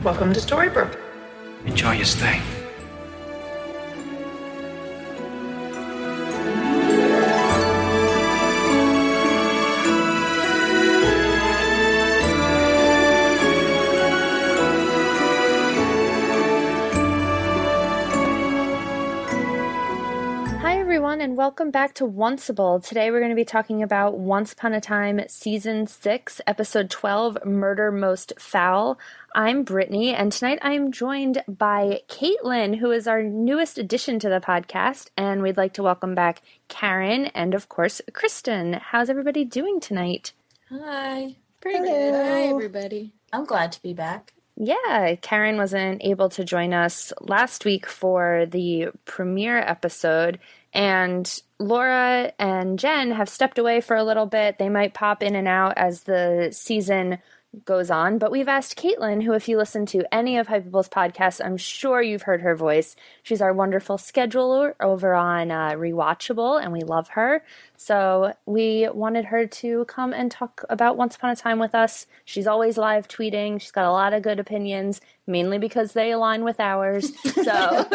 Welcome to Storybrooke. Enjoy your stay. And welcome back to Onceable. Today we're going to be talking about Once Upon a Time Season 6, Episode 12, Murder Most Foul. I'm Brittany, and tonight I'm joined by Caitlin, who is our newest addition to the podcast, and we'd like to welcome back Karen and, of course, Kristen. How's everybody doing tonight? Hi. Pretty good. Hi, everybody. I'm glad to be back. Yeah, Karen wasn't able to join us last week for the premiere episode, and Laura and Jen have stepped away for a little bit. They might pop in and out as the season goes on, but we've asked Caitlin, who, if you listen to any of Hypable's podcasts, I'm sure you've heard her voice. She's our wonderful scheduler over on Rewatchable, and we love her. So we wanted her to come and talk about Once Upon a Time with us. She's always live tweeting. She's got a lot of good opinions, mainly because they align with ours. So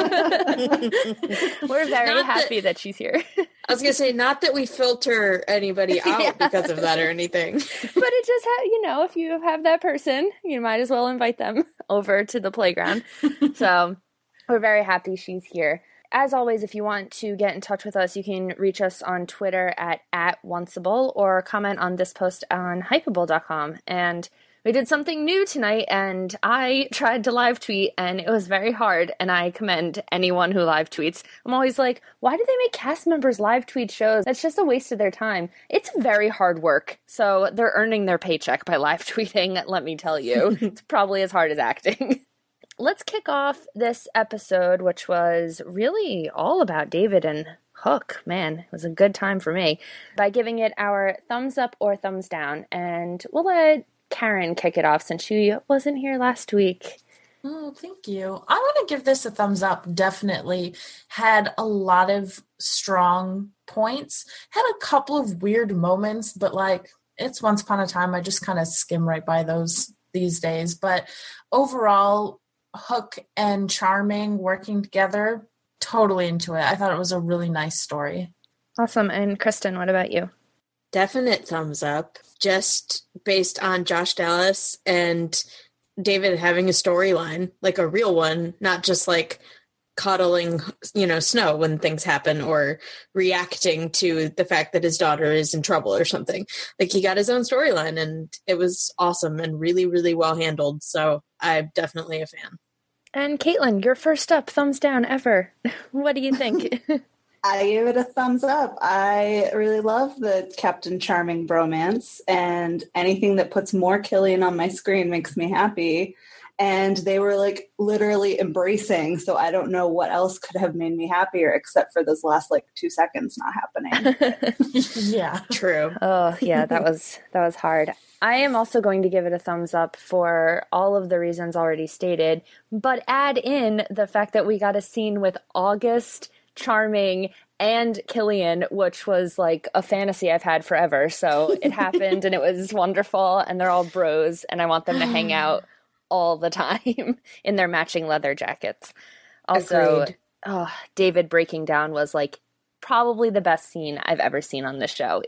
we're very happy that she's here. I was going to say, not that we filter anybody out because of that or anything. But it just, if you have that person, you might as well invite them over to the playground. So we're very happy she's here. As always, if you want to get in touch with us, you can reach us on Twitter at @Onceable or comment on this post on Hypable.com. And we did something new tonight, and I tried to live tweet, and it was very hard, and I commend anyone who live tweets. I'm always like, why do they make cast members live tweet shows? That's just a waste of their time. It's very hard work, so they're earning their paycheck by live tweeting, let me tell you. It's probably as hard as acting. Let's kick off this episode, which was really all about David and Hook. Man, it was a good time for me, by giving it our thumbs up or thumbs down, and we'll let Karen kick it off since she wasn't here last week. Oh, thank you. I'm going to give this a thumbs up. Definitely had a lot of strong points. Had a couple of weird moments, but it's Once Upon a Time. I just kind of skim right by those these days. But overall, Hook and Charming working together, totally into it. I thought it was a really nice story. Awesome. And Kristen, what about you? Definite thumbs up, just based on Josh Dallas and David having a storyline, like a real one, not just cuddling, Snow when things happen or reacting to the fact that his daughter is in trouble or something. He got his own storyline, and it was awesome and really, really well handled. So I'm definitely a fan. And Caitlin, your first up, thumbs down ever. What do you think? I gave it a thumbs up. I really love the Captain Charming bromance, and anything that puts more Killian on my screen makes me happy. And they were literally embracing, so I don't know what else could have made me happier except for those last 2 seconds not happening. Yeah, true. Oh, yeah, that was hard. I am also going to give it a thumbs up for all of the reasons already stated, but add in the fact that we got a scene with August, Charming, and Killian, which was a fantasy I've had forever. So it happened, and it was wonderful, and they're all bros, and I want them to hang out all the time in their matching leather jackets. Also, David breaking down was probably the best scene I've ever seen on this show.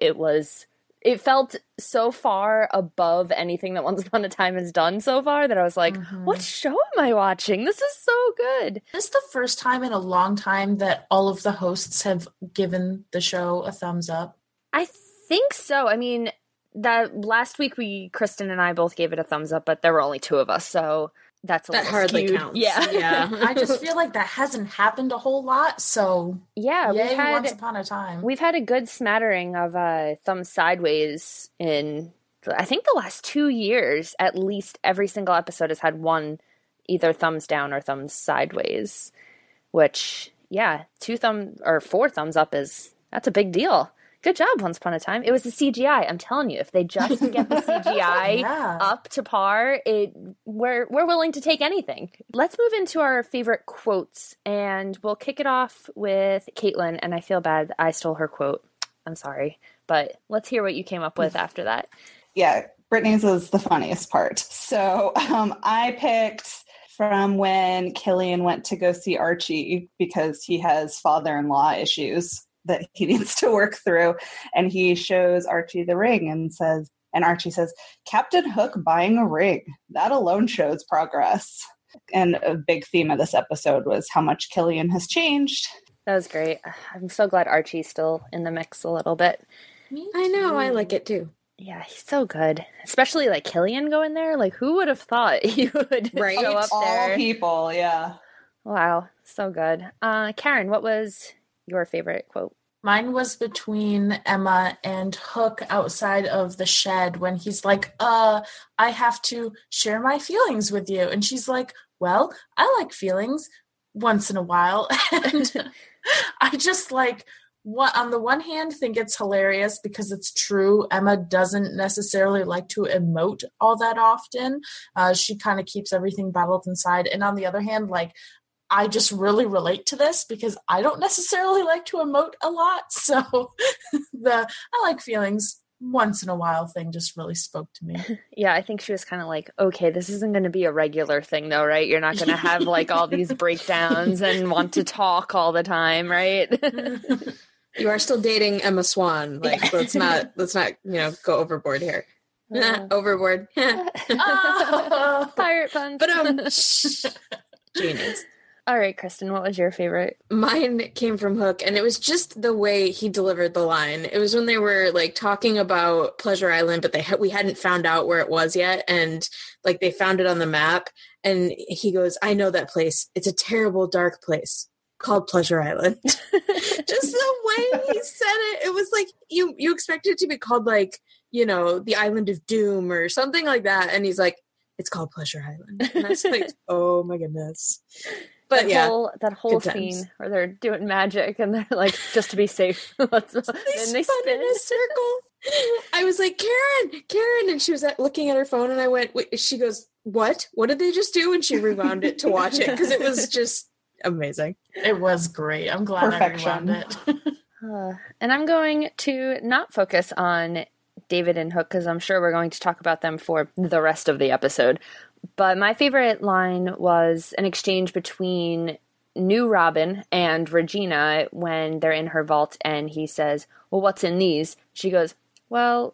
It felt so far above anything that Once Upon a Time has done so far that I was like, what show am I watching? This is so good. This is the first time in a long time that all of the hosts have given the show a thumbs up. I think so. I mean, that last week Kristen and I both gave it a thumbs up, but there were only two of us, so that's a that little hardly skewed. counts. Yeah. I just feel like that hasn't happened a whole lot, so yeah, yay, Once Upon a Time. We've had a good smattering of thumbs sideways in, I think, the last 2 years. At least every single episode has had one either thumbs down or thumbs sideways, which, yeah, 4 thumbs up that's a big deal. Good job, Once Upon a Time. It was the CGI. I'm telling you, if they just get the CGI up to par, we're willing to take anything. Let's move into our favorite quotes, and we'll kick it off with Caitlin, and I feel bad I stole her quote. I'm sorry, but let's hear what you came up with after that. Yeah, Brittany's was the funniest part. So I picked from when Killian went to go see Archie because he has father-in-law issues that he needs to work through. And he shows Archie the ring and Archie says, Captain Hook buying a ring. That alone shows progress. And a big theme of this episode was how much Killian has changed. That was great. I'm so glad Archie's still in the mix a little bit. I know, I like it too. Yeah, he's so good. Especially like Killian going there. Like, who would have thought he would Right? show up there? All people, yeah. Wow, so good. Karen, what was your favorite quote? Mine was between Emma and Hook outside of the shed when he's like, I have to share my feelings with you. And she's like, well, I like feelings once in a while. And I just like, on the one hand, think it's hilarious because it's true. Emma doesn't necessarily like to emote all that often. She kind of keeps everything bottled inside. And on the other hand, like, I just really relate to this because I don't necessarily like to emote a lot. So I like feelings once in a while thing just really spoke to me. Yeah, I think she was kind of like, okay, this isn't going to be a regular thing though, right? You're not going to have like all these breakdowns and want to talk all the time, right? You are still dating Emma Swan. Like, let's not, go overboard here. Overboard. Pirate puns. But genius. All right, Kristen, what was your favorite? Mine came from Hook, and it was just the way he delivered the line. It was when they were like talking about Pleasure Island, but we hadn't found out where it was yet, and like they found it on the map, and he goes, "I know that place. It's a terrible, dark place called Pleasure Island." Just the way he said it, it was like you expected it to be called like, the Island of Doom or something like that, and he's like, "It's called Pleasure Island," and I was like, "Oh my goodness." But that whole scene where they're doing magic and they're like, just to be safe, and they spin in a circle. I was like, Karen, and she was looking at her phone, and I went, wait, she goes, what did they just do? And she rewound it to watch it because it was just amazing. It was great. I'm glad I rewound it. And I'm going to not focus on David and Hook because I'm sure we're going to talk about them for the rest of the episode. But my favorite line was an exchange between New Robin and Regina when they're in her vault, and he says, well, what's in these? She goes, well,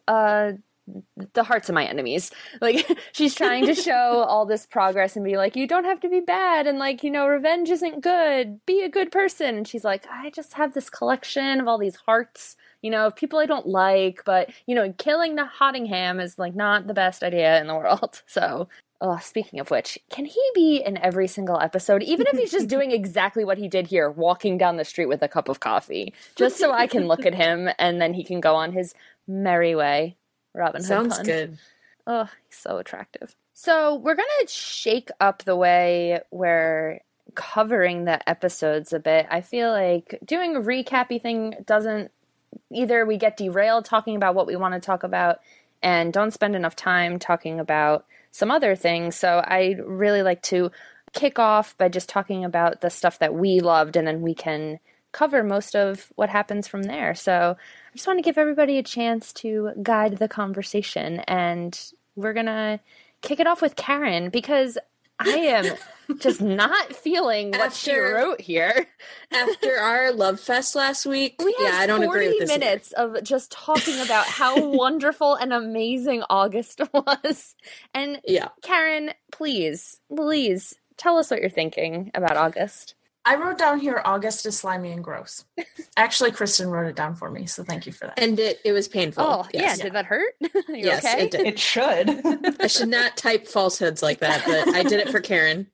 the hearts of my enemies. Like, she's trying to show all this progress and be like, you don't have to be bad, and like, revenge isn't good. Be a good person. And she's like, I just have this collection of all these hearts, of people I don't like, but, killing the Hottingham is like not the best idea in the world. So... Oh, speaking of which, can he be in every single episode, even if he's just doing exactly what he did here, walking down the street with a cup of coffee, just so I can look at him and then he can go on his merry way? Robin Hood Sounds pun. good. Oh, he's so attractive. So we're going to shake up the way we're covering the episodes a bit. I feel like doing a recappy thing doesn't, either we get derailed talking about what we want to talk about and don't spend enough time talking about some other things. So I really like to kick off by just talking about the stuff that we loved, and then we can cover most of what happens from there. So I just want to give everybody a chance to guide the conversation, and we're going to kick it off with Karen because I am just not feeling what she wrote here. After our love fest last week, I don't agree with this. 40 minutes either. Of just talking about how wonderful and amazing August was. And Karen, please tell us what you're thinking about August. I wrote down here, August is slimy and gross. Actually, Kristen wrote it down for me, so thank you for that. And it was painful. Oh, yes. Did that hurt? Yes, okay? It did. It should. I should not type falsehoods like that, but I did it for Karen.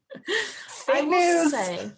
I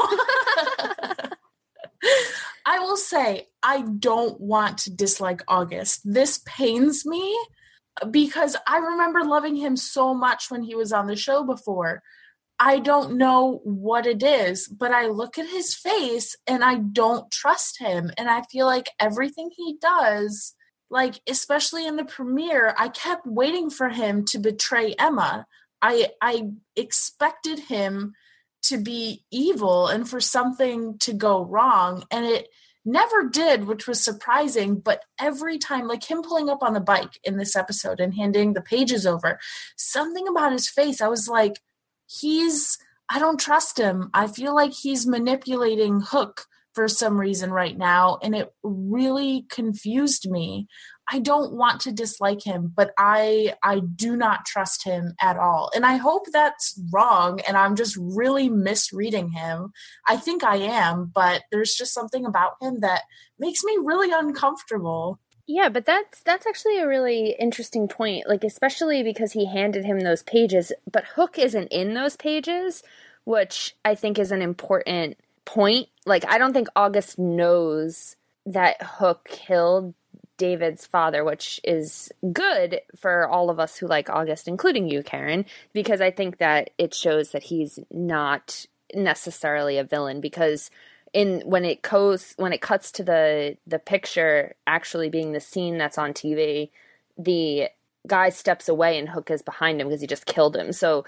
will say, I don't want to dislike August. This pains me because I remember loving him so much when he was on the show before. I don't know what it is, but I look at his face and I don't trust him. And I feel like everything he does, like, especially in the premiere, I kept waiting for him to betray Emma. I expected him to be evil and for something to go wrong. And it never did, which was surprising. But every time, like him pulling up on the bike in this episode and handing the pages over, something about his face, I was like, I don't trust him. I feel like he's manipulating Hook for some reason right now, and it really confused me. I don't want to dislike him, but I do not trust him at all. And I hope that's wrong and I'm just really misreading him. I think I am, but there's just something about him that makes me really uncomfortable. Yeah, but that's actually a really interesting point, like especially because he handed him those pages, but Hook isn't in those pages, which I think is an important point. Like, I don't think August knows that Hook killed David's father, which is good for all of us who like August, including you, Karen, because I think that it shows that he's not necessarily a villain, because when it cuts to the picture actually being the scene that's on TV, the guy steps away and Hook is behind him because he just killed him. So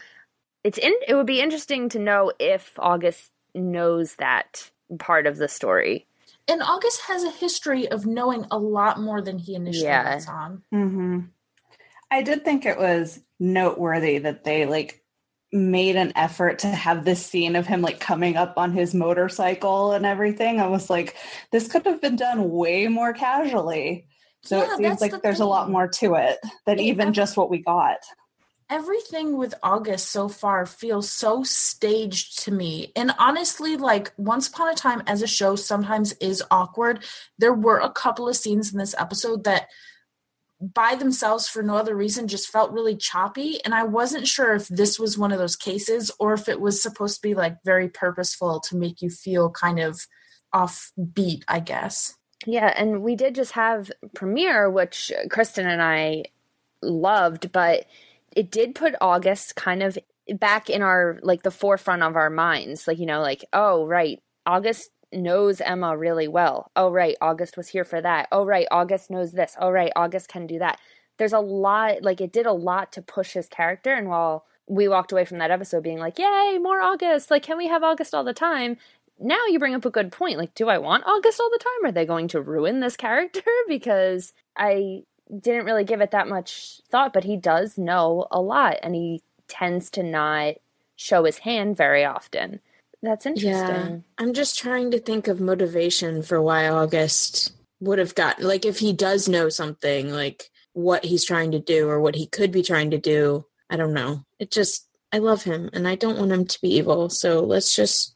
it would be interesting to know if August knows that part of the story. And August has a history of knowing a lot more than he initially lets on. Mm-hmm. I did think it was noteworthy that they made an effort to have this scene of him coming up on his motorcycle and everything. I was like, this could have been done way more casually. So it seems like there's a lot more to it than even just what we got. Everything with August so far feels so staged to me. And honestly, Once Upon a Time as a show sometimes is awkward. There were a couple of scenes in this episode that by themselves for no other reason just felt really choppy. And I wasn't sure if this was one of those cases or if it was supposed to be very purposeful to make you feel kind of offbeat, I guess. Yeah, and we did just have Premiere, which Kristen and I loved, but it did put August kind of back in our, the forefront of our minds. Oh, right, August knows Emma really well. Oh, right, August was here for that. Oh, right, August knows this. Oh, right, August can do that. There's a lot, it did a lot to push his character. And while we walked away from that episode being yay, more August, can we have August all the time? Now you bring up a good point. Do I want August all the time? Are they going to ruin this character? Because I didn't really give it that much thought, but he does know a lot, and he tends to not show his hand very often. That's interesting. Yeah, I'm just trying to think of motivation for why August would have gotten, if he does know something, what he's trying to do or what he could be trying to do. I don't know. I love him and I don't want him to be evil. So let's just...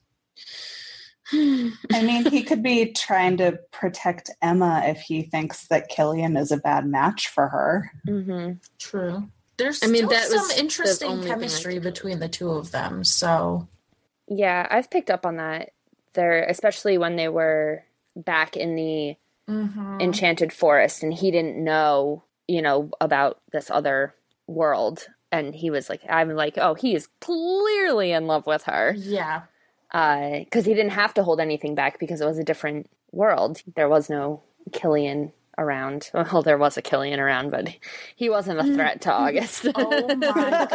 I mean, he could be trying to protect Emma if he thinks that Killian is a bad match for her. Mm-hmm. True. There's still some interesting chemistry between the two of them, so... Yeah, I've picked up on that there, especially when they were back in the Enchanted Forest and he didn't know, about this other world. And he was oh, he is clearly in love with her. Yeah. Because he didn't have to hold anything back because it was a different world. There was no Killian around. Well, there was a Killian around, but he wasn't a threat to August. Oh my God.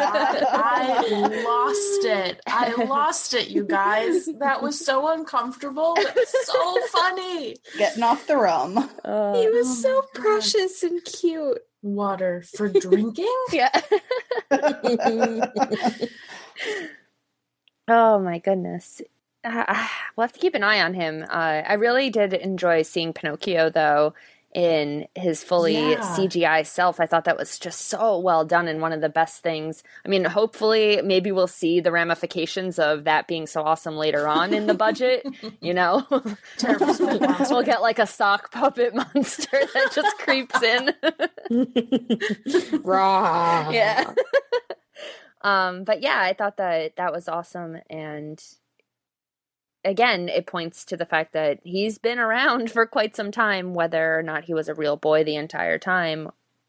I lost it, you guys. That was so uncomfortable, but so funny. Getting off the rum. He was so precious and cute. Water for drinking? Yeah. Oh my goodness. We'll have to keep an eye on him. I really did enjoy seeing Pinocchio, though, in his fully CGI self. I thought that was just so well done and one of the best things. I mean, hopefully maybe we'll see the ramifications of that being so awesome later on in the budget, Terrible smoke monster. We'll get a sock puppet monster that just creeps in. Raw. Yeah. But yeah, I thought that was awesome. And again, it points to the fact that he's been around for quite some time, whether or not he was a real boy the entire time.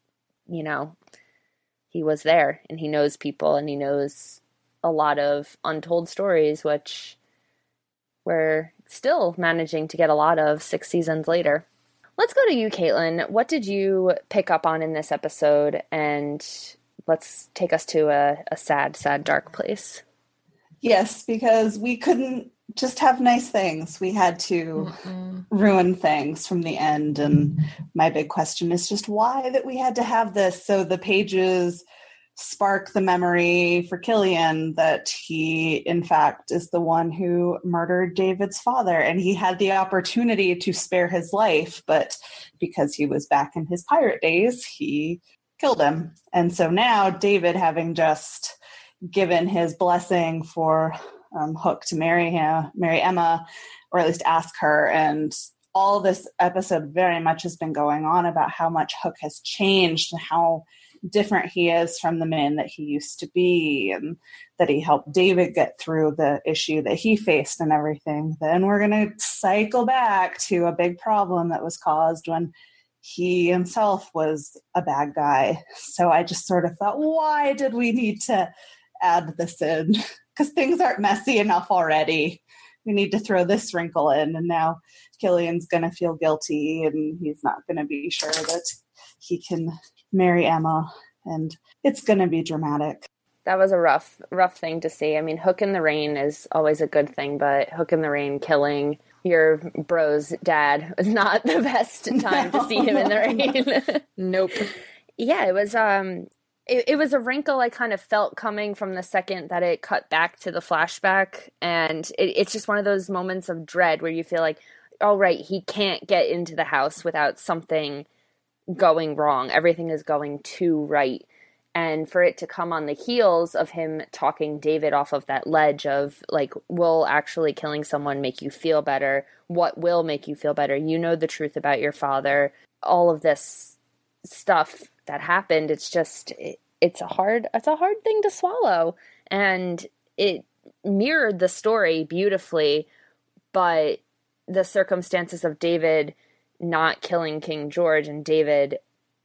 He was there and he knows people and he knows a lot of untold stories, which we're still managing to get a lot of 6 seasons later. Let's go to you, Caitlin. What did you pick up on in this episode? And let's take us to a sad, sad, dark place. Yes, because we couldn't just have nice things. We had to ruin things from the end. And my big question is just why that we had to have this. So the pages spark the memory for Killian that he, in fact, is the one who murdered David's father. And he had the opportunity to spare his life, but because he was back in his pirate days, he killed him. And so now David, having just given his blessing for Hook to marry Emma, or at least ask her, and all this episode very much has been going on about how much Hook has changed and how different he is from the man that he used to be, and that he helped David get through the issue that he faced and everything. Then we're going to cycle back to a big problem that was caused when he himself was a bad guy. So I just sort of thought, why did we need to add this in? Because things aren't messy enough already. We need to throw this wrinkle in, and now Killian's going to feel guilty, and he's not going to be sure that he can marry Emma, and it's going to be dramatic. That was a rough thing to see. I mean, Hook in the Rain is always a good thing, but Hook in the Rain killing your bro's dad was not the best time to see him in the rain. Nope. Yeah, it was it was a wrinkle I kind of felt coming from the second that it cut back to the flashback, and it's just one of those moments of dread where you feel like, all right, he can't get into the house without something going wrong. Everything is going too right. And for it to come on the heels of him talking David off of that ledge of, like, will actually killing someone make you feel better? What will make you feel better? You know the truth about your father. All of this stuff that happened, it's just, it's a hard thing to swallow. And it mirrored the story beautifully, but the circumstances of David not killing King George and David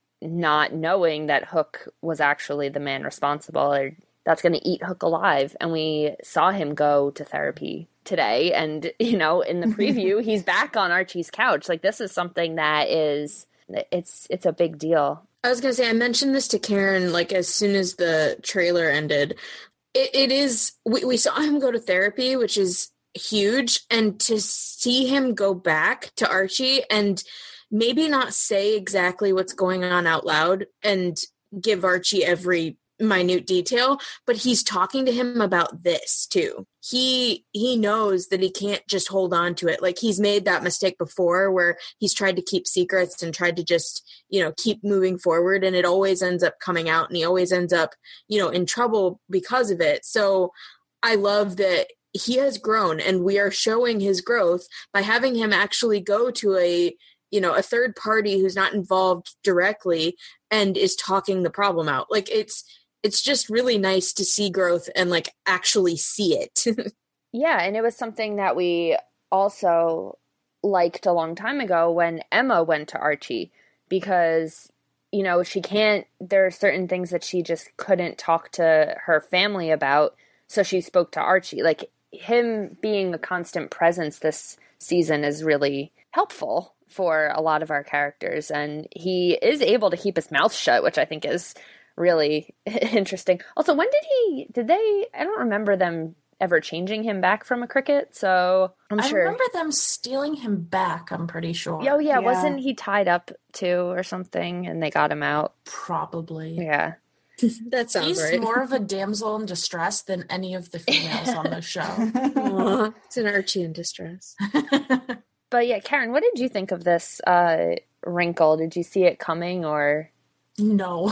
not knowing that Hook was actually the man responsible, or that's going to eat Hook alive. And we saw him go to therapy today. And, you know, in the preview, he's back on Archie's couch. Like, this is something that is, it's a big deal. I was going to say, I mentioned this to Karen, like, as soon as the trailer ended. It is, we saw him go to therapy, which is huge. And to see him go back to Archie and maybe not say exactly what's going on out loud and give Archie every minute detail, but he's talking to him about this too. He knows that he can't just hold on to it. Like, he's made that mistake before where he's tried to keep secrets and tried to just, you know, keep moving forward, and it always ends up coming out, and he always ends up, you know, in trouble because of it. So I love that he has grown, and we are showing his growth by having him actually go to a third party who's not involved directly and is talking the problem out. Like, it's just really nice to see growth and, like, actually see it. Yeah, and it was something that we also liked a long time ago when Emma went to Archie, because, you know, there are certain things that she just couldn't talk to her family about, so she spoke to Archie. Like, him being a constant presence this season is really helpful for a lot of our characters, and he is able to keep his mouth shut, which I think is really interesting. Also, when did they, I don't remember them ever changing him back from a cricket, so I remember them stealing him back, I'm pretty sure. Oh yeah, wasn't he tied up too or something, and they got him out? Probably. Yeah. That sounds right. He's more of a damsel in distress than any of the females on the show. Aww, it's an Archie in distress. But yeah, Karen, what did you think of this wrinkle? Did you see it coming, or? No.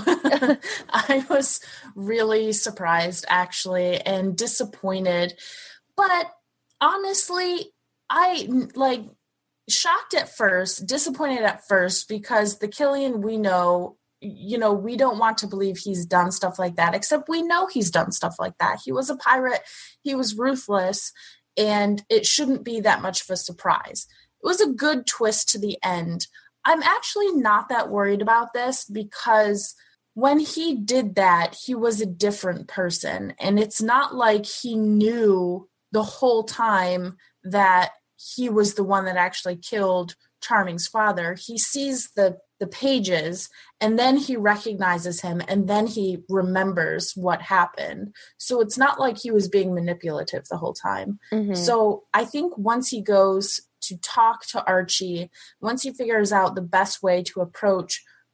I was really surprised, actually, and disappointed. But honestly, I, shocked at first, disappointed at first, because the Killian we know, you know, we don't want to believe he's done stuff like that, except we know he's done stuff like that. He was a pirate, he was ruthless, and it shouldn't be that much of a surprise. It was a good twist to the end. I'm actually not that worried about this, because when he did that, he was a different person. And it's not like he knew the whole time that he was the one that actually killed Charming's father. He sees the pages, and then he recognizes him, and then he remembers what happened. So it's not like he was being manipulative the whole time. Mm-hmm. So I think once he goes to talk to Archie, once he figures out the best way to approach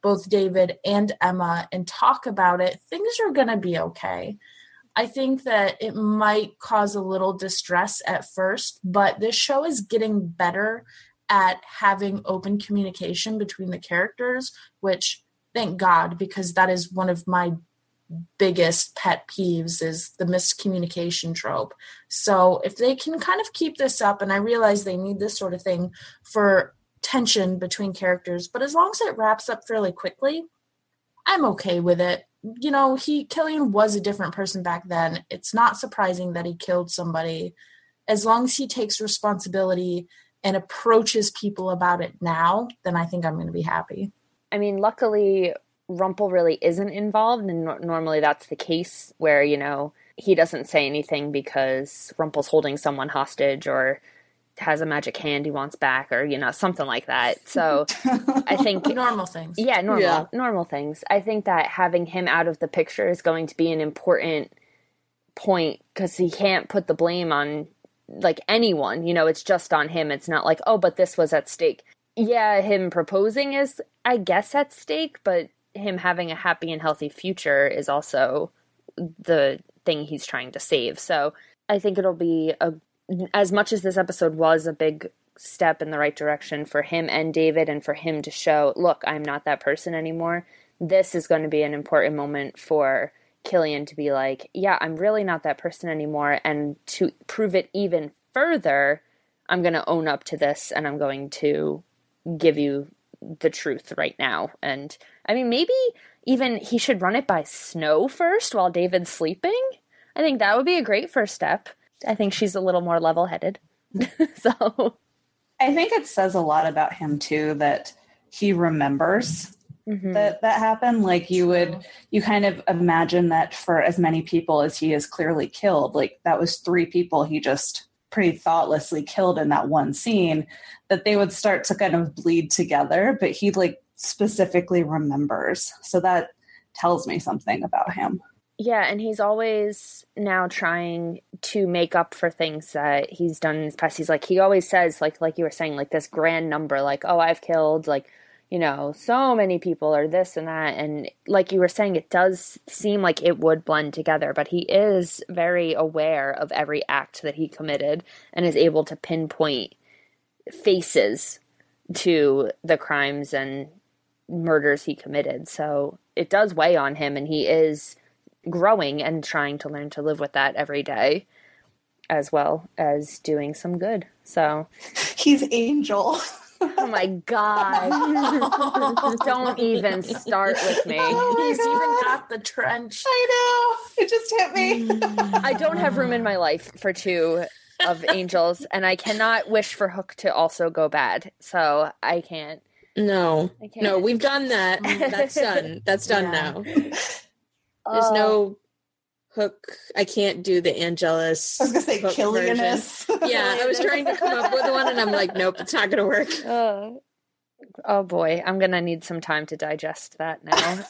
both David and Emma and talk about it, things are going to be okay. I think that it might cause a little distress at first, but this show is getting better at having open communication between the characters, which thank God, because that is one of my biggest pet peeves is the miscommunication trope. So if they can kind of keep this up, and I realize they need this sort of thing for tension between characters, but as long as it wraps up fairly quickly, I'm okay with it. You know, Killian was a different person back then. It's not surprising that he killed somebody. As long as he takes responsibility and approaches people about it now, then I think I'm going to be happy. I mean, luckily, Rumple really isn't involved, and normally that's the case where, you know, he doesn't say anything because Rumple's holding someone hostage or has a magic hand he wants back or, you know, something like that. So I think normal things. Yeah, normal things. I think that having him out of the picture is going to be an important point because he can't put the blame on like anyone, you know, it's just on him. It's not like, oh, but this was at stake. Yeah, him proposing is, I guess, at stake, but him having a happy and healthy future is also the thing he's trying to save. So I think it'll be as much as this episode was a big step in the right direction for him and David and for him to show, look, I'm not that person anymore. This is going to be an important moment for Killian to be like, yeah, I'm really not that person anymore. And to prove it even further, I'm going to own up to this and I'm going to give you the truth right now. And I mean, maybe even he should run it by Snow first while David's sleeping. I think that would be a great first step. I think she's a little more level-headed. So I think it says a lot about him too that he remembers that happened. Like you kind of imagine that for as many people as he has clearly killed, like that was 3 people he just pretty thoughtlessly killed in that one scene, that they would start to kind of bleed together, but he like specifically remembers. So that tells me something about him. Yeah, and he's always now trying to make up for things that he's done in his past. He's like, he always says, like you were saying, like this grand number, like, oh, I've killed, like, you know, so many people or this and that. And like you were saying, it does seem like it would blend together, but he is very aware of every act that he committed and is able to pinpoint faces to the crimes and murders he committed. So it does weigh on him, and he is growing and trying to learn to live with that every day, as well as doing some good. So he's Angel. Oh my God. Don't even start with me. He's even got the trench. I know. It just hit me. I don't have room in my life for 2 of Angels, and I cannot wish for Hook to also go bad. So I can't. No, we've done that. That's done. That's done now. There's no Hook. I can't do the Angelus. I was going to say Killianus. Yeah, I was trying to come up with one, and I'm like, nope, it's not going to work. Oh boy, I'm going to need some time to digest that now.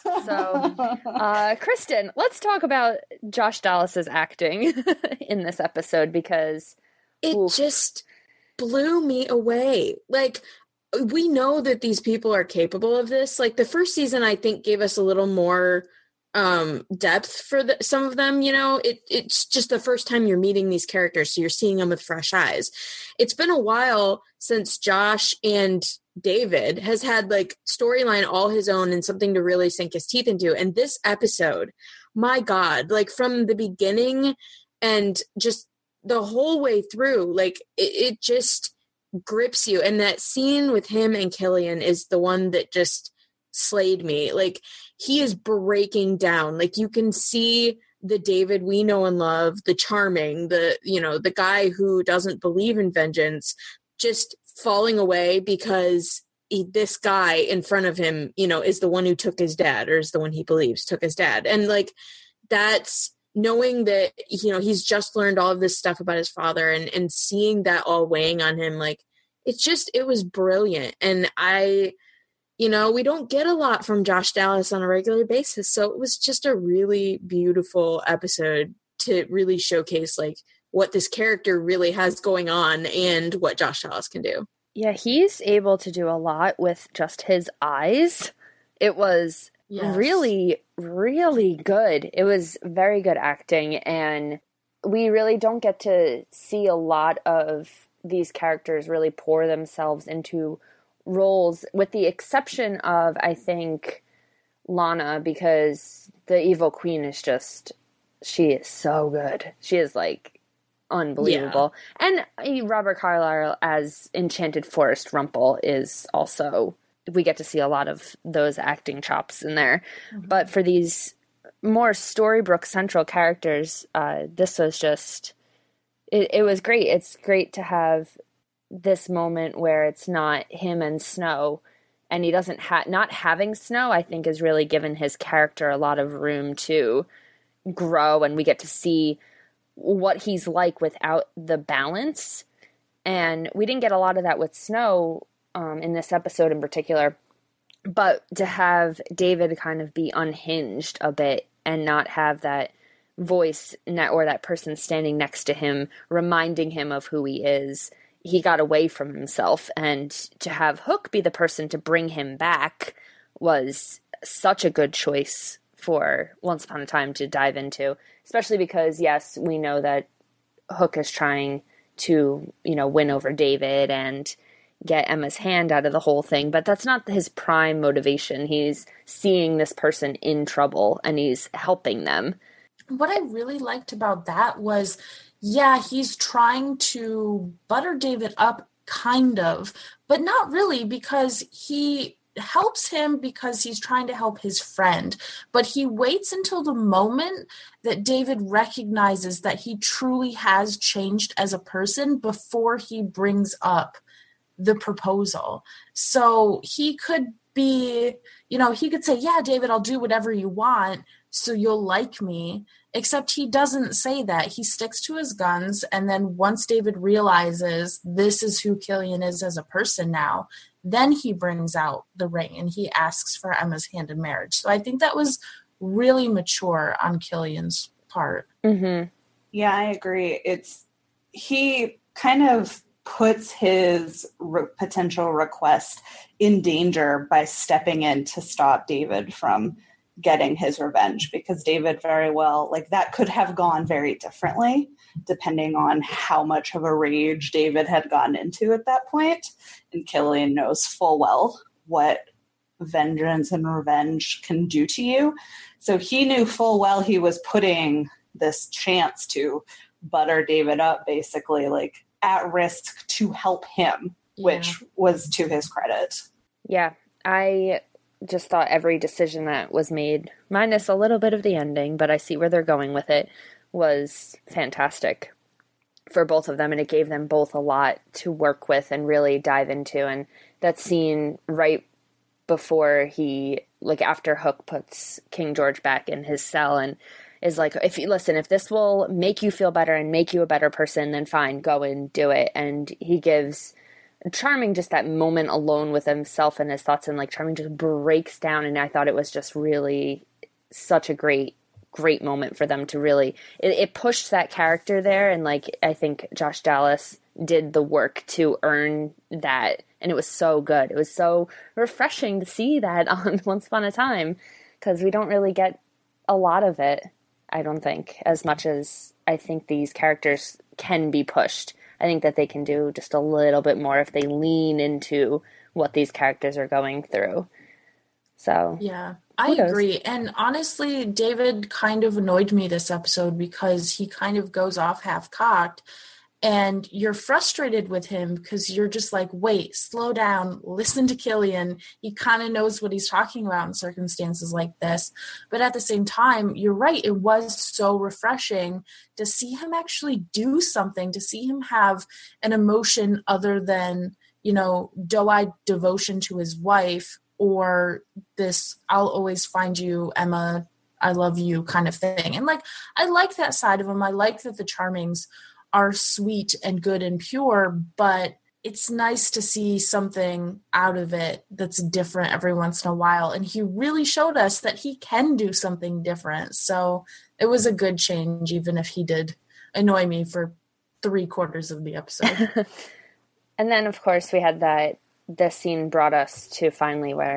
So, Kristen, let's talk about Josh Dallas's acting in this episode, because it just blew me away. Like, we know that these people are capable of this. Like, the first season, I think, gave us a little more depth for some of them. You know, it's just the first time you're meeting these characters, so you're seeing them with fresh eyes. It's been a while since Josh and David has had like storyline all his own and something to really sink his teeth into. And this episode, my God, like from the beginning and just the whole way through, like it just grips you. And that scene with him and Killian is the one that just slayed me. Like, he is breaking down. Like, you can see the David we know and love, the charming, the guy who doesn't believe in vengeance, just falling away because this guy in front of him, you know, is the one who took his dad, or is the one he believes took his dad. And like, that's knowing that, you know, he's just learned all of this stuff about his father, and seeing that all weighing on him, like, it was brilliant. And you know, we don't get a lot from Josh Dallas on a regular basis. So it was just a really beautiful episode to really showcase like what this character really has going on and what Josh Dallas can do. Yeah, he's able to do a lot with just his eyes. It was really, really good. It was very good acting, and we really don't get to see a lot of these characters really pour themselves into roles, with the exception of, I think, Lana, because the evil queen is just, she is so good. She is like unbelievable. Yeah. And Robert Carlyle as Enchanted Forest Rumple is also, we get to see a lot of those acting chops in there. Mm-hmm. But for these more Storybrooke central characters, this was just, it was great. It's great to have this moment where it's not him and Snow, and he doesn't not having Snow, I think, has really given his character a lot of room to grow, and we get to see what he's like without the balance. And we didn't get a lot of that with Snow in this episode in particular, but to have David kind of be unhinged a bit and not have that voice or that person standing next to him reminding him of who he is, he got away from himself. And to have Hook be the person to bring him back was such a good choice for Once Upon a Time to dive into, especially because, yes, we know that Hook is trying to, win over David and get Emma's hand out of the whole thing, but that's not his prime motivation. He's seeing this person in trouble and he's helping them. What I really liked about that was, yeah, he's trying to butter David up, kind of, but not really, because he helps him because he's trying to help his friend. But he waits until the moment that David recognizes that he truly has changed as a person before he brings up the proposal. So he could be, he could say, yeah, David, I'll do whatever you want so you'll like me. Except he doesn't say that. He sticks to his guns. And then once David realizes this is who Killian is as a person now, then he brings out the ring and he asks for Emma's hand in marriage. So I think that was really mature on Killian's part. Mm-hmm. Yeah, I agree. He kind of puts his potential request in danger by stepping in to stop David from getting his revenge, because David very well, that could have gone very differently depending on how much of a rage David had gotten into at that point. And Killian knows full well what vengeance and revenge can do to you. So he knew full well he was putting this chance to butter David up, basically, at risk to help him, which was to his credit. Yeah, I just thought every decision that was made, minus a little bit of the ending, but I see where they're going with it, was fantastic for both of them, and it gave them both a lot to work with and really dive into. And that scene right before after Hook puts King George back in his cell and is like, if this will make you feel better and make you a better person, then fine, go and do it. And he gives Charming just that moment alone with himself and his thoughts, and Charming just breaks down. And I thought it was just really such a great moment for them to really, it pushed that character there. And I think Josh Dallas did the work to earn that. And it was so good. It was so refreshing to see that on Once Upon a Time, because we don't really get a lot of it, I don't think, as much as I think these characters can be pushed. I think that they can do just a little bit more if they lean into what these characters are going through. So yeah, I agree. And honestly, David kind of annoyed me this episode because he kind of goes off half-cocked, and you're frustrated with him because you're just like, wait, slow down, listen to Killian. He kind of knows what he's talking about in circumstances like this. But at the same time, you're right, it was so refreshing to see him actually do something, to see him have an emotion other than, doe-eyed devotion to his wife, or this I'll always find you, Emma, I love you kind of thing. And I like that side of him. I like that the Charmings are sweet and good and pure, but it's nice to see something out of it that's different every once in a while. And he really showed us that he can do something different. So it was a good change, even if he did annoy me for 3/4 of the episode. And then, of course, we had this scene brought us to finally where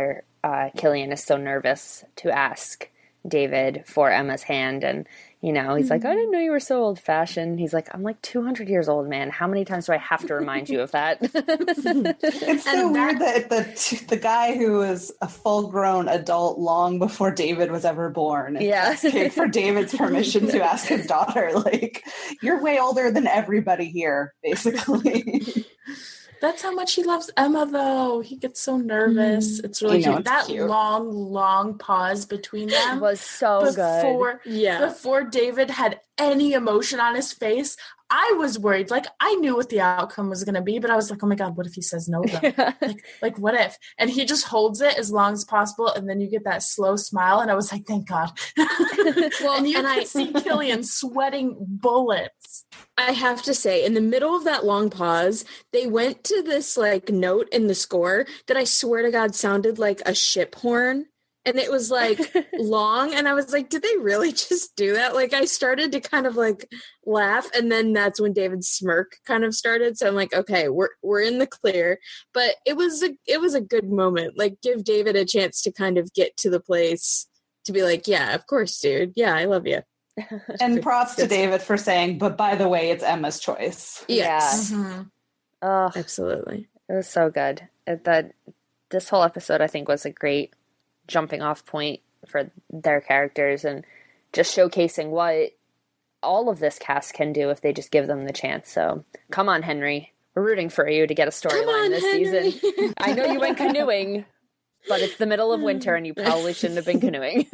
Killian is so nervous to ask David for Emma's hand. And, you know, he's like, I didn't know you were so old-fashioned. He's like, I'm like 200 years old, man. How many times do I have to remind you of that? It's so weird that the guy who was a full-grown adult long before David was ever born is asking for David's permission to ask his daughter. Like, you're way older than everybody here, basically. That's how much he loves Emma, though. He gets so nervous. It's really cute. That cute. long pause between them was so good. Before David had any emotion on his face, I was worried. Like, I knew what the outcome was going to be, but I was like, oh my God, what if he says no, though? like, what if? And he just holds it as long as possible, and then you get that slow smile, and I was like, thank God. And you could see Killian sweating bullets. I have to say, in the middle of that long pause, they went to this like note in the score that I swear to God sounded like a ship horn. And it was like long. And I was like, did they really just do that? Like, I started to kind of like laugh. And then that's when David's smirk kind of started. So I'm like, okay, we're in the clear. But it was a good moment. Like, give David a chance to kind of get to the place to be like, yeah, of course, dude. Yeah, I love you. And props to David for saying, but by the way, it's Emma's choice. Yes. Yeah. Mm-hmm. Oh, absolutely. It was so good. This whole episode, I think, was a great jumping off point for their characters and just showcasing what all of this cast can do if they just give them the chance. So come on, Henry. We're rooting for you to get a storyline this season. I know you went canoeing, but it's the middle of winter and you probably shouldn't have been canoeing.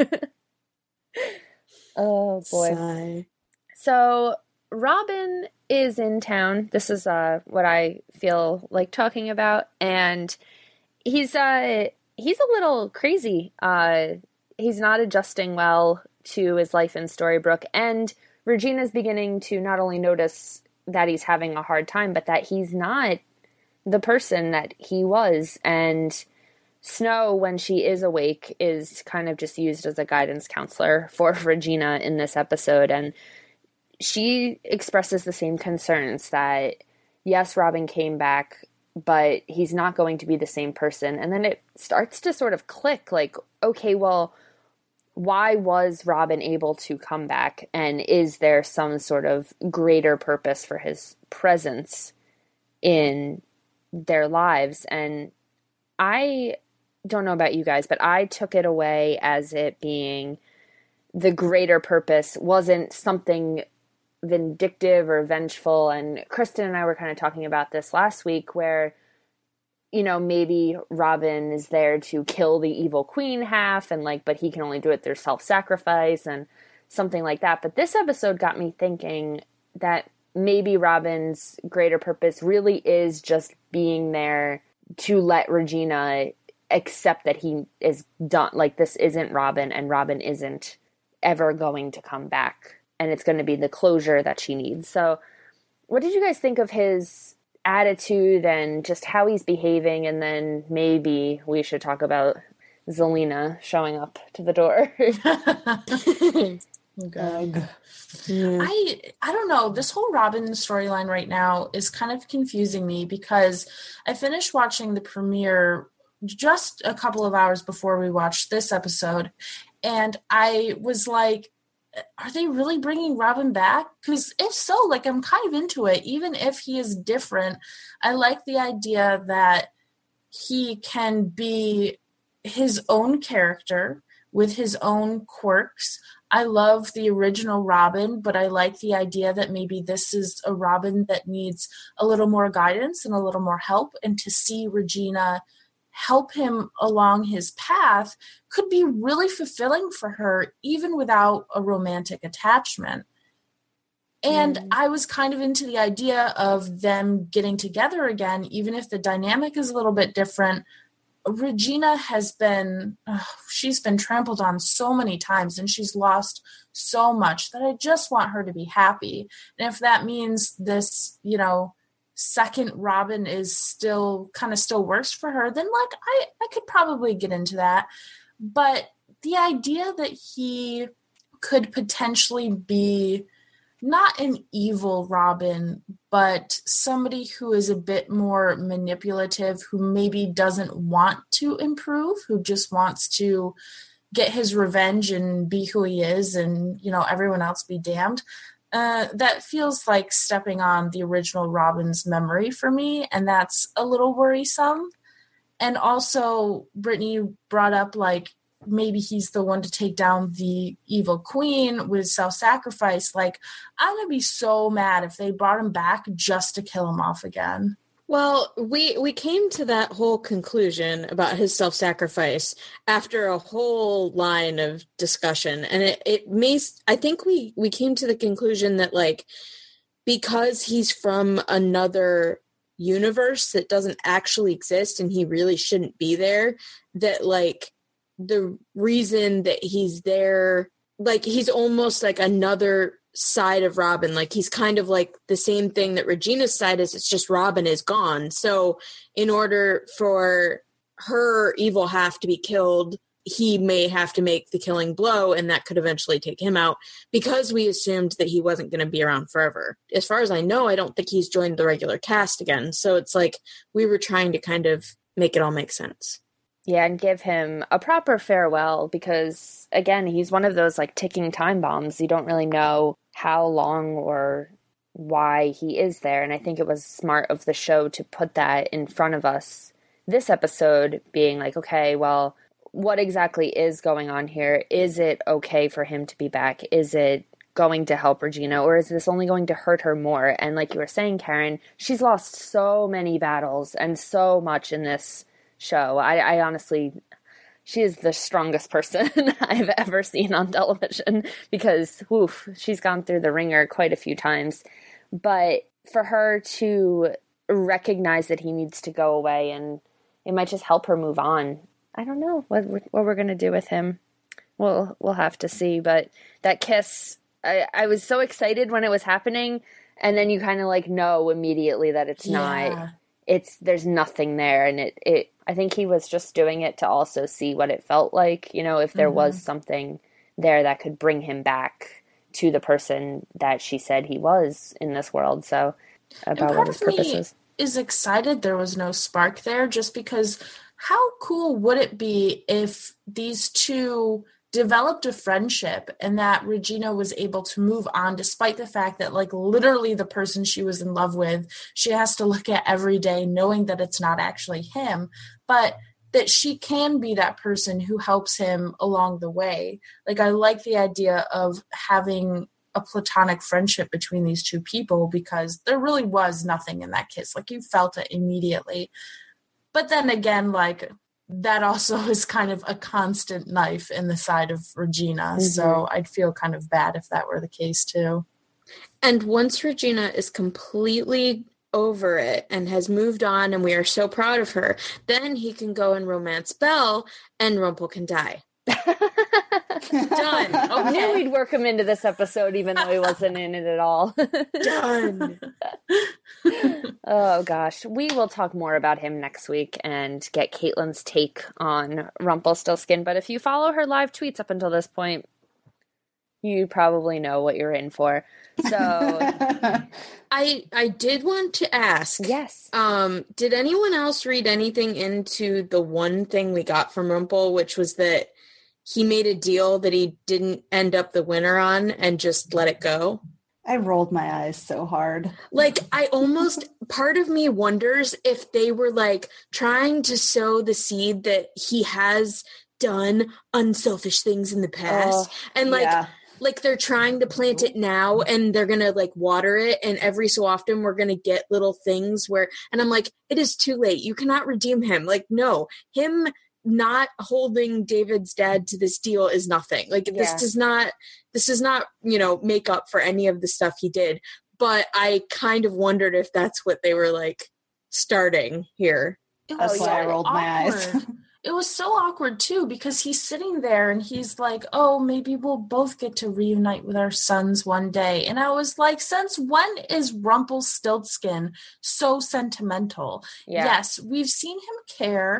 Oh, boy. Sigh. So Robin is in town. This is what I feel like talking about. And he's a little crazy. He's not adjusting well to his life in Storybrooke. And Regina's beginning to not only notice that he's having a hard time, but that he's not the person that he was. And Snow, when she is awake, is kind of just used as a guidance counselor for Regina in this episode. And she expresses the same concerns that, yes, Robin came back, but he's not going to be the same person. And then it starts to sort of click, like, okay, well, why was Robin able to come back? And is there some sort of greater purpose for his presence in their lives? And I don't know about you guys, but I took it away as it being the greater purpose wasn't something vindictive or vengeful. And Kristen and I were kind of talking about this last week where, you know, maybe Robin is there to kill the evil queen half and like, but he can only do it through self-sacrifice and something like that. But this episode got me thinking that maybe Robin's greater purpose really is just being there to let Regina accept that he is done. Like, this isn't Robin, and Robin isn't ever going to come back. And it's going to be the closure that she needs. So what did you guys think of his attitude and just how he's behaving? And then maybe we should talk about Zelena showing up to the door. Okay. Yeah. I don't know. This whole Robin storyline right now is kind of confusing me because I finished watching the premiere just a couple of hours before we watched this episode. And I was like, are they really bringing Robin back? Because if so, like, I'm kind of into it. Even if he is different, I like the idea that he can be his own character with his own quirks. I love the original Robin, but I like the idea that maybe this is a Robin that needs a little more guidance and a little more help. And to see Regina help him along his path could be really fulfilling for her, even without a romantic attachment. And I was kind of into the idea of them getting together again, even if the dynamic is a little bit different. Regina has been, she's been trampled on so many times and she's lost so much that I just want her to be happy. And if that means this, you know, second Robin is still works for her, then like I could probably get into that. But the idea that he could potentially be not an evil Robin, but somebody who is a bit more manipulative, who maybe doesn't want to improve, who just wants to get his revenge and be who he is and, everyone else be damned. That feels like stepping on the original Robin's memory for me, and that's a little worrisome. And also, Brittany brought up, like, maybe he's the one to take down the evil queen with self-sacrifice. Like, I'm going to be so mad if they brought him back just to kill him off again. Well, we came to that whole conclusion about his self-sacrifice after a whole line of discussion. And I think we came to the conclusion that, like, because he's from another universe that doesn't actually exist and he really shouldn't be there, that, like, the reason that he's there, like, he's almost like another side of Robin. Like, he's kind of like the same thing that Regina's side is. It's just Robin is gone. So in order for her evil half to be killed, he may have to make the killing blow, and that could eventually take him out, because we assumed that he wasn't going to be around forever. As far as I know, I don't think he's joined the regular cast again. So it's like we were trying to kind of make it all make sense. Yeah, and give him a proper farewell, because, again, he's one of those, like, ticking time bombs. You don't really know how long or why he is there, and I think it was smart of the show to put that in front of us this episode, being like, okay, well, what exactly is going on here? Is it okay for him to be back? Is it going to help Regina, or is this only going to hurt her more? And like you were saying, Karen, she's lost so many battles and so much in this show. I honestly, she is the strongest person I've ever seen on television, because she's gone through the ringer quite a few times. But for her to recognize that he needs to go away, and it might just help her move on. I don't know what we're going to do with him. We'll have to see. But that kiss, I was so excited when it was happening, and then you kind of like know immediately that it's not. There's nothing there, and it I think he was just doing it to also see what it felt like, if there was something there that could bring him back to the person that she said he was in this world. So about what his purpose is. Is excited there was no spark there, just because how cool would it be if these two developed a friendship and that Regina was able to move on, despite the fact that, like, literally the person she was in love with, she has to look at every day knowing that it's not actually him, but that she can be that person who helps him along the way. Like, I like the idea of having a platonic friendship between these two people, because there really was nothing in that kiss. Like, you felt it immediately. But then again, like, that also is kind of a constant knife in the side of Regina. Mm-hmm. So I'd feel kind of bad if that were the case too. And once Regina is completely over it and has moved on, and we are so proud of her, then he can go and romance Belle, and Rumpel can die. Done. I knew we'd work him into this episode, even though he wasn't in it at all. Done. Oh gosh, we will talk more about him next week and get Caitlin's take on Rumpelstiltskin. But if you follow her live tweets up until this point, you probably know what you're in for. So I did want to ask. Yes. Did anyone else read anything into the one thing we got from Rumpel, which was that he made a deal that he didn't end up the winner on and just let it go? I rolled my eyes so hard. Like, part of me wonders if they were, like, trying to sow the seed that he has done unselfish things in the past. And, like, like they're trying to plant it now, and they're going to, like, water it. And every so often we're going to get little things where, and I'm like, it is too late. You cannot redeem him. Like, no, him not holding David's dad to this deal is nothing. Like, this does not, make up for any of the stuff he did. But I kind of wondered if that's what they were, like, starting here. That's why I rolled my eyes. It was so awkward too, because he's sitting there and he's like, oh, maybe we'll both get to reunite with our sons one day. And I was like, since when is Rumpelstiltskin so sentimental? Yeah. Yes, we've seen him care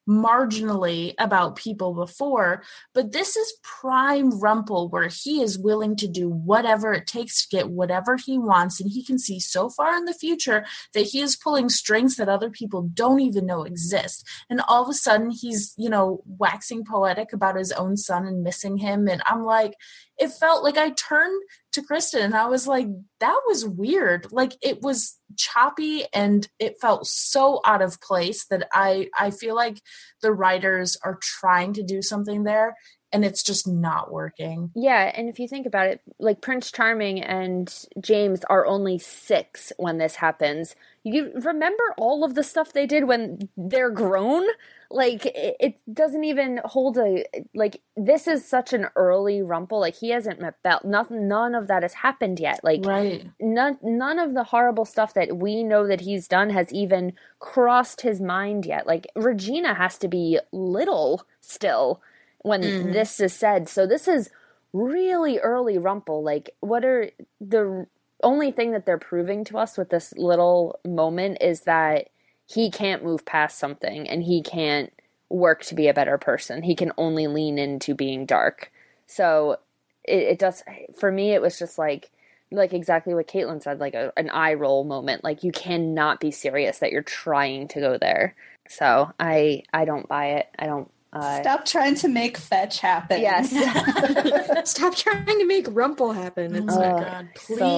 marginally about people before, but this is prime Rumple, where he is willing to do whatever it takes to get whatever he wants, and he can see so far in the future that he is pulling strings that other people don't even know exist. And all of a sudden he's, waxing poetic about his own son and missing him, and I'm like, it felt like I turned to Kristen and I was like, that was weird. Like, it was choppy and it felt so out of place that I feel like the writers are trying to do something there and it's just not working. Yeah, and if you think about it, like Prince Charming and James are only 6 when this happens. You remember all of the stuff they did when they're grown? Like, it doesn't even hold this is such an early Rumple. Like, he hasn't met Belle. None of that has happened yet. Like, right. None of the horrible stuff that we know that he's done has even crossed his mind yet. Like, Regina has to be little still when this is said. So this is really early Rumple. Like, what are the only thing that they're proving to us with this little moment is that he can't move past something and he can't work to be a better person. He can only lean into being dark. So it does, for me, it was just like exactly what Caitlin said, like an eye roll moment. Like, you cannot be serious that you're trying to go there. So I don't buy it. I don't. Stop trying to make fetch happen. Yes. Stop trying to make Rumple happen. Oh my God.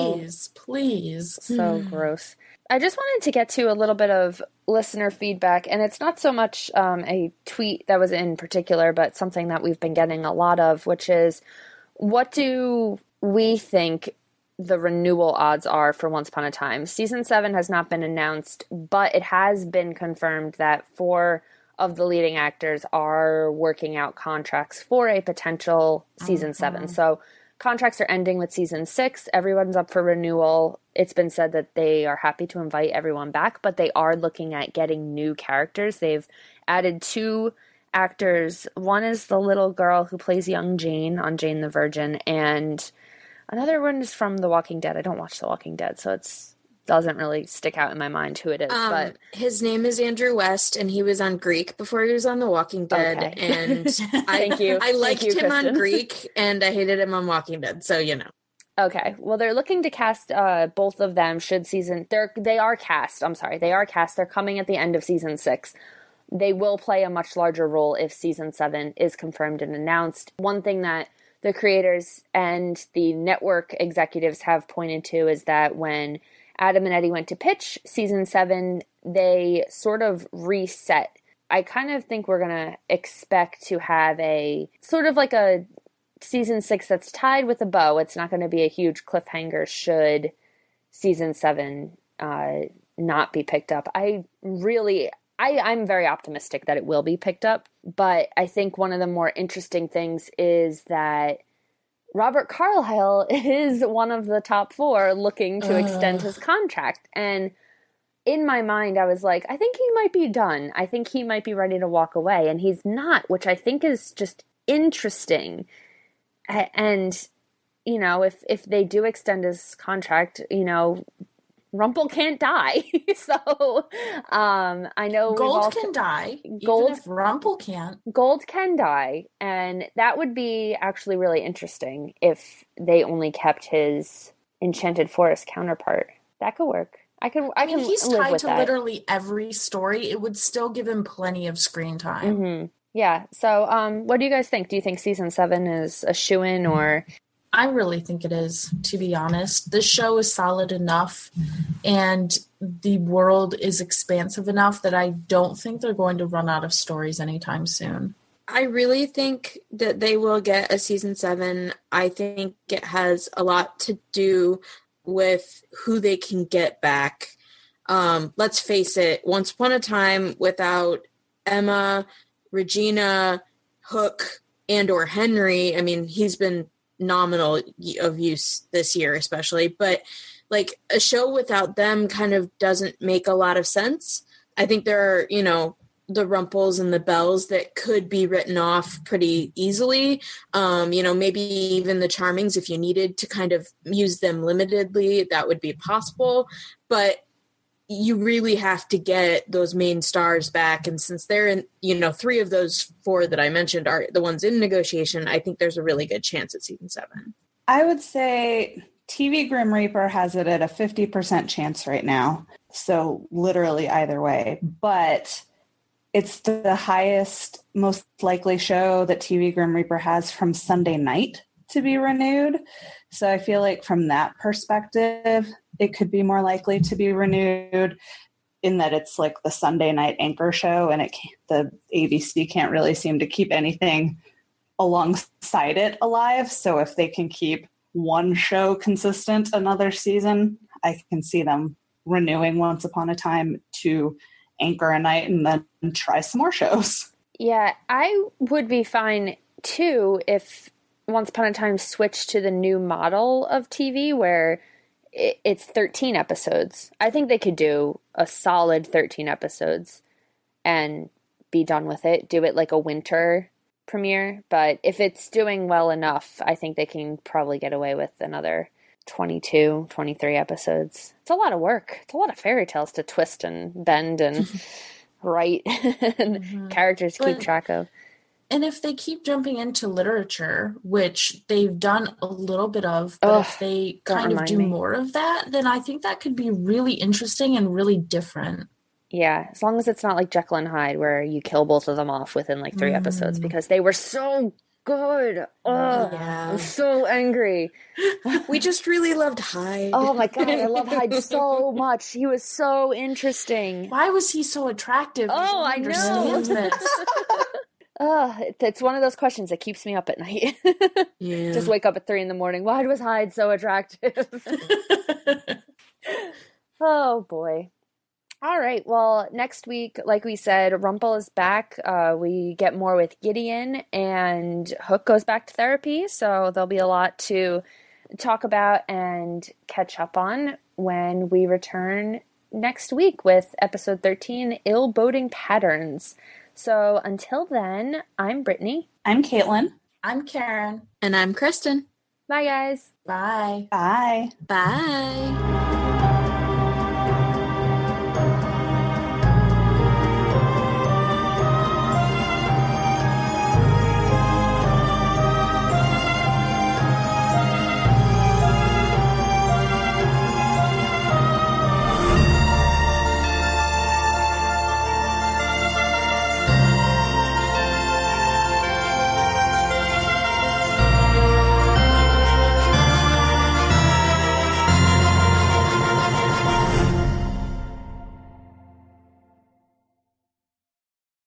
Please. So gross. I just wanted to get to a little bit of listener feedback, and it's not so much a tweet that was in particular, but something that we've been getting a lot of, which is, what do we think the renewal odds are for Once Upon a Time? Season 7 has not been announced, but it has been confirmed that 4 of the leading actors are working out contracts for a potential season 7. So contracts are ending with season 6. Everyone's up for renewal. It's been said that they are happy to invite everyone back, but they are looking at getting new characters. They've added 2 actors. One is the little girl who plays young Jane on Jane the Virgin, and another one is from The Walking Dead. I don't watch The Walking Dead, so it's doesn't really stick out in my mind who it is. But his name is Andrew West, and he was on Greek before he was on The Walking Dead. Okay. And Thank you. I liked him Kristen. on Greek, and I hated him on Walking Dead. So Okay. Well, they're looking to cast both of them. They are cast. I'm sorry, they are cast. They're coming at the end of season 6. They will play a much larger role if season 7 is confirmed and announced. One thing that the creators and the network executives have pointed to is that when Adam and Eddie went to pitch season 7, they sort of reset. I kind of think we're going to expect to have a sort of like a season 6 that's tied with a bow. It's not going to be a huge cliffhanger should season 7 not be picked up. I'm very optimistic that it will be picked up, but I think one of the more interesting things is that Robert Carlyle is one of the top 4 looking to extend his contract. And in my mind, I was like, I think he might be done. I think he might be ready to walk away. And he's not, which I think is just interesting. And, if they do extend his contract, Rumple can't die. So I know Gold can die. Even if Rumple can't. Gold can die, and that would be actually really interesting if they only kept his Enchanted Forest counterpart. That could work. I mean, he's live tied with to that. literally every story. It would still give him plenty of screen time. Mm-hmm. Yeah. So what do you guys think? Do you think season 7 is a shoo-in, or? I really think it is, to be honest. This show is solid enough and the world is expansive enough that I don't think they're going to run out of stories anytime soon. I really think that they will get a season 7. I think it has a lot to do with who they can get back. Let's face it, Once Upon a Time without Emma, Regina, Hook, and or Henry, I mean, he's been nominal of use this year especially, but like a show without them kind of doesn't make a lot of sense. I think there are, the Rumples and the Bells that could be written off pretty easily. Maybe even the Charmings, if you needed to kind of use them limitedly, that would be possible. But you really have to get those main stars back. And since they're in, 3 of those 4 that I mentioned are the ones in negotiation, I think there's a really good chance at season 7. I would say TV Grim Reaper has it at a 50% chance right now. So literally either way. But it's the highest, most likely show that TV Grim Reaper has from Sunday night to be renewed. So I feel like from that perspective, it could be more likely to be renewed in that it's like the Sunday night anchor show, and the ABC can't really seem to keep anything alongside it alive. So if they can keep one show consistent another season, I can see them renewing Once Upon a Time to anchor a night and then try some more shows. Yeah, I would be fine too if Once Upon a Time switched to the new model of TV where it's 13 episodes. I think they could do a solid 13 episodes and be done with it. Do it like a winter premiere. But if it's doing well enough, I think they can probably get away with another 22, 23 episodes. It's a lot of work. It's a lot of fairy tales to twist and bend and write and characters to keep track of. And if they keep jumping into literature, which they've done a little bit of, but if they kind of do more of that, then I think that could be really interesting and really different. Yeah, as long as it's not like Jekyll and Hyde where you kill both of them off within like 3 episodes because they were so good. Oh, yeah. I'm so angry. We just really loved Hyde. Oh my God, I love Hyde so much. He was so interesting. Why was he so attractive? Oh, I know. This. It's one of those questions that keeps me up at night. Yeah. Just wake up at 3 a.m. Why was Hyde so attractive? Oh boy. All right. Well, next week, like we said, Rumple is back. We get more with Gideon, and Hook goes back to therapy. So there'll be a lot to talk about and catch up on when we return next week with episode 13, Ill-Boding Patterns. So until then, I'm Brittany. I'm Caitlin. I'm Karen. And I'm Kristen. Bye, guys. Bye. Bye. Bye.